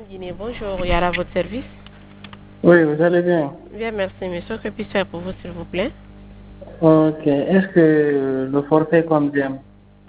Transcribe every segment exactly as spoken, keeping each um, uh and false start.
Guinée, bonjour, Yara, à votre service. Oui, vous allez bien. Bien, merci, monsieur. Que puis-je faire pour vous, s'il vous plaît? Ok. Est-ce que le forfait comme j'aime?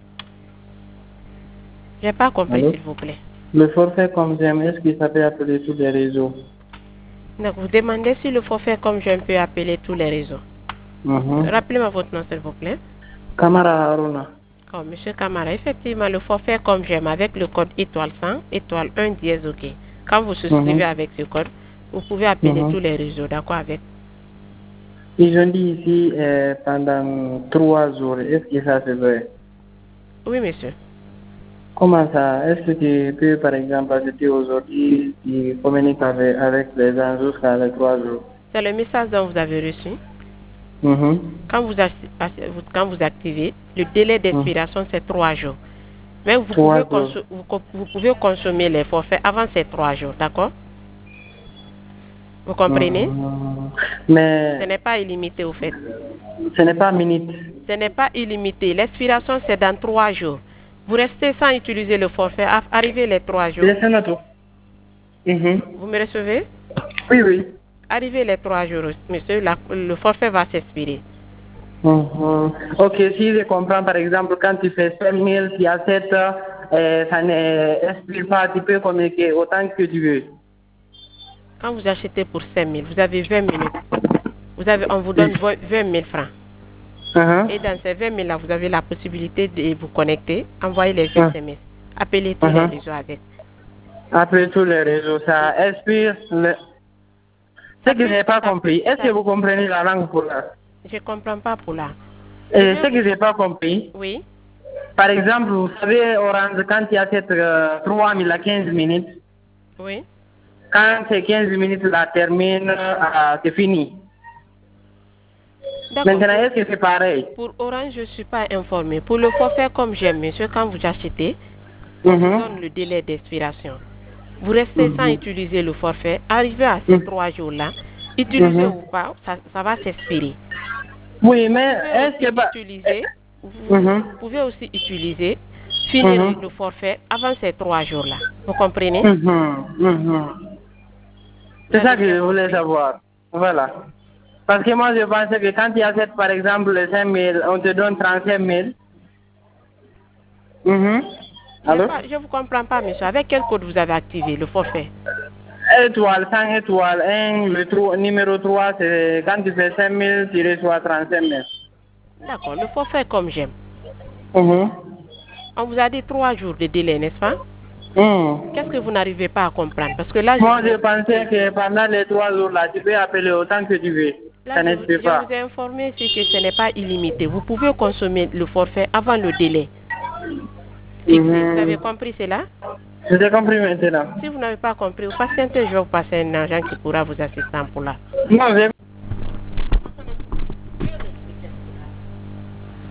J'ai pas compris, Allô? s'il vous plaît. Le forfait comme j'aime, est-ce qu'il s'appelle appeler tous les réseaux? Donc, vous demandez si le forfait comme je peux appeler tous les réseaux. Mhm. Rappelez-moi votre nom, s'il vous plaît. Kamara Haruna. Oh, monsieur Camara, effectivement, le forfait comme j'aime avec le code étoile cent, étoile un dièse, ok. Quand vous souscrivez Mhm. avec ce code, vous pouvez appeler Mhm. tous les réseaux, d'accord avec? Ils ont dit ici euh, pendant trois jours. Est-ce que ça c'est vrai? Oui, monsieur. Comment ça? Est-ce que tu peux, par exemple, ajouter aujourd'hui, tu communiques avec, avec les gens jusqu'à les trois jours? C'est le message dont vous avez reçu. Mhm. Quand vous, quand vous activez, le délai Mhm. d'expiration, c'est trois jours. Mais vous Trois pouvez, jours. vous, vous pouvez consommer les forfaits avant ces trois jours, d'accord? Vous comprenez? Mhm. Ce Mais n'est pas illimité au fait. ce n'est pas minute. Ce n'est pas illimité. L'expiration, c'est dans trois jours. Vous restez sans utiliser le forfait. Arrivez les trois jours. Laissez-moi tout. Mhm. Vous me recevez? Oui, oui. Arrivez les trois jours, monsieur, la, le forfait va s'expirer. Mhm. Ok, si je comprends, par exemple, quand tu fais cinq mille, tu achètes, euh, ça n'expire pas, tu peux communiquer autant que tu veux. Quand vous achetez pour cinq mille, vous avez vingt minutes. Vous avez, on vous donne vingt mille francs. Uh-huh. Et dans ces vingt mille là, vous avez la possibilité de vous connecter, envoyer les Uh-huh. S M S, appeler tous les Uh-huh. réseaux avec. Après tous les réseaux, ça expire. Le... Ce Ça que peut, je n'ai pas ça peut, compris, est-ce ça, que vous comprenez la langue pour là? je ne comprends pas pour là. Je Et vais ce vous... que je n'ai pas compris, Oui, par exemple, vous savez, Orange, quand tu achètes euh, trois mille à quinze minutes, oui. quand ces quinze minutes la terminent, euh, c'est fini. D'accord. Maintenant, Pour, est-ce que c'est pareil? pour Orange, je ne suis pas informé. Pour le forfait comme j'aime, monsieur, quand vous achetez, on vous Mhm. donne le délai d'expiration. Vous restez sans Mhm. utiliser le forfait. Arrivé à ces Mhm. trois jours-là, utilisez Mhm. ou pas, ça, ça va s'expirer. Oui, Vous mais pouvez est-ce que... aussi Bah... utiliser, vous, Mhm. vous pouvez aussi utiliser, finir Mhm. le forfait avant ces trois jours-là. Vous comprenez? Mhm. Mhm. Vous C'est avez ça que bien je voulais compris? savoir. Voilà. Parce que moi, je pensais que quand tu achètes, par exemple, les cinq mille, on te donne trente-cinq mille. Mhm. J'ai Allô? pas, je ne vous comprends pas, monsieur. Avec quel code vous avez activé le forfait? Étoile, cinq étoiles, un, le trou- numéro trois, c'est quand tu fais cinq mille, tu reçois trente-cinq mille. D'accord, le forfait comme j'aime. Mhm. On vous a dit trois jours de délai, n'est-ce pas? Mhm. Qu'est-ce que vous n'arrivez pas à comprendre? Parce que là, je Moi, vous je ai, pensais que pendant les trois jours-là, tu peux appeler autant que tu veux. là, Ça je, ne vous se peut je vous pas. ai informé ici que ce n'est pas illimité. Vous pouvez consommer le forfait avant le délai fixé. Vous avez Mhm. compris cela? J'ai compris maintenant. Si vous n'avez pas compris, vous patientez, je vais vous passer un agent qui pourra vous assister pour là. Non, j'ai